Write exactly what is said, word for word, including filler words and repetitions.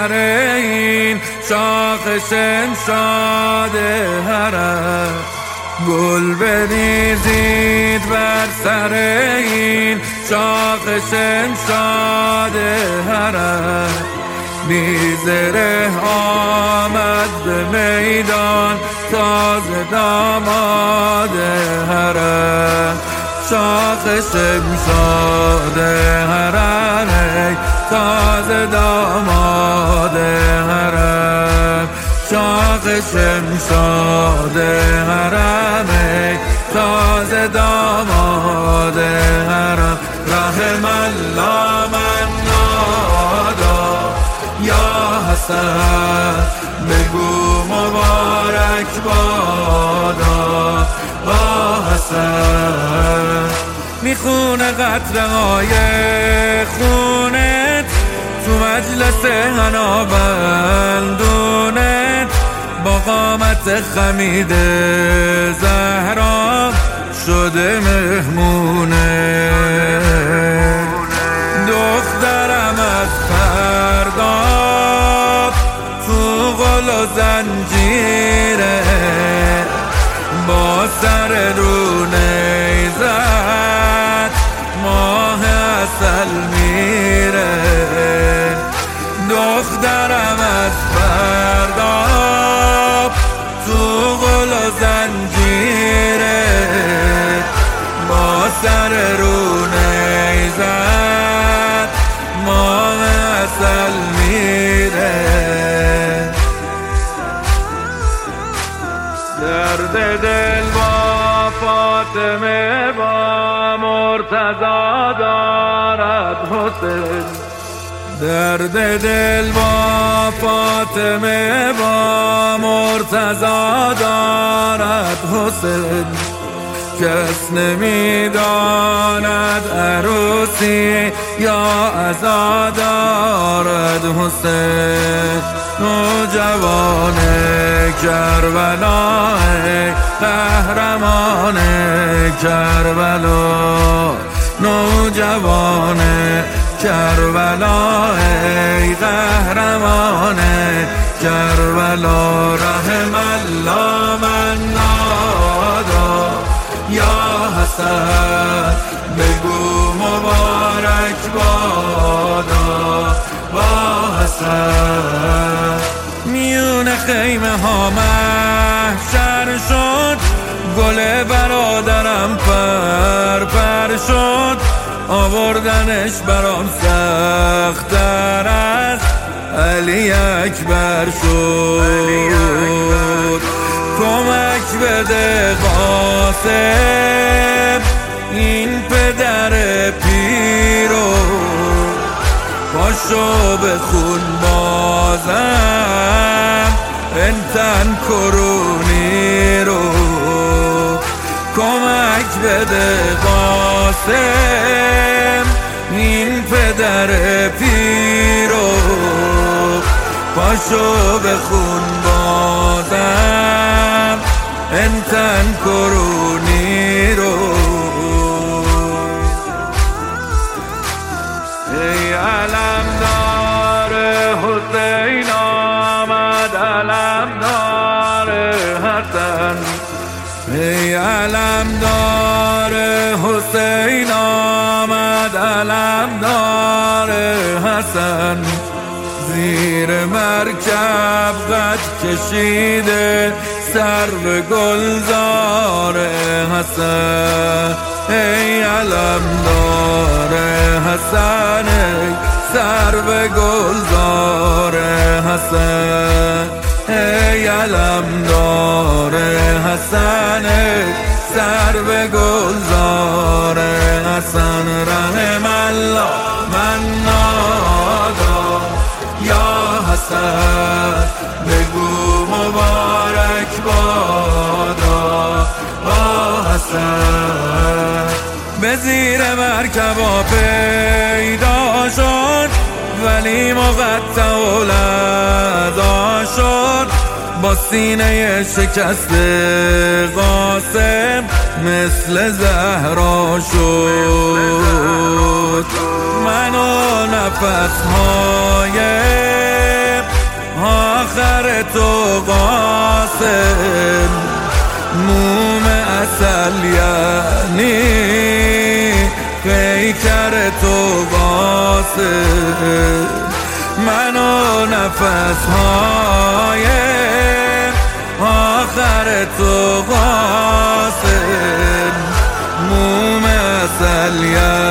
سر این شاخ شمشاد حرم، گل بریزید بر سر این شاخ شمشاد حرم. بیزره آمد به میدان تازه داماد حرم، شاخ شمشاد حرم ای تازه داماد حرم، شاخ شمشاد حرم ای تازه داماد حرم. رحم الله من نادا یا حسن، بگو مبارک بادا با حسن. میخونه قطره های خونت تو مجلس حنا بندونت، با قامت خمید زهرا شده مهمونه. دخترم از فردا تو غل و زنجیره، با سر رو نیزد ماه عسل میره. دخترم از فردا تو غل و زنجیره، با سر رو نیزد ماه عسل میره. درد دل با فاطمه با مرتضی دارد حسین، درد دل با فاطمه با مرتضی دارد حسین. کس نمیداند عروسی یا عزا دارد حسین. نوجوان کربلا ای قهرمان کربلا، نوجوان کربلا ای قهرمان کربلا. رحم الله من نادا یا حسن، بگو مبارک بادا با حسن. میون خیمه ها محشر شد، گل برادرم پر پر شد. آوردنش برام سخت‌تر از علی اکبر شد. کمک بده قاسم این پدر پیرو، پاشو به خون بازم انتن کرونی رو. کمک بده قاسم این پدر پیرو، پاشو به خون بازم انتن کرونی رو. ای علمدار حسین آمد علمدار حسن، ای علمدار حسین آمد علمدار حسن. زیر مرکب قد کشیده سر به گلزار حسن، ای علمدار حسن ای سر به گلزار حسن، ای علمدار حسن ای سر به گلزار حسن. رحم الله من نادا یا حسن، بگو مبارک بادا با حسن. به زیر مرکبا پیدا شد ولی مقطع و لعدا شد، با سینه شکست قاسم مثل زهرا شد. منو نفسهای آخر تو قاسم موم اصل یعنی پیکر تو قاسم من و نفس های آخر تو قاسم موم اصل یعنی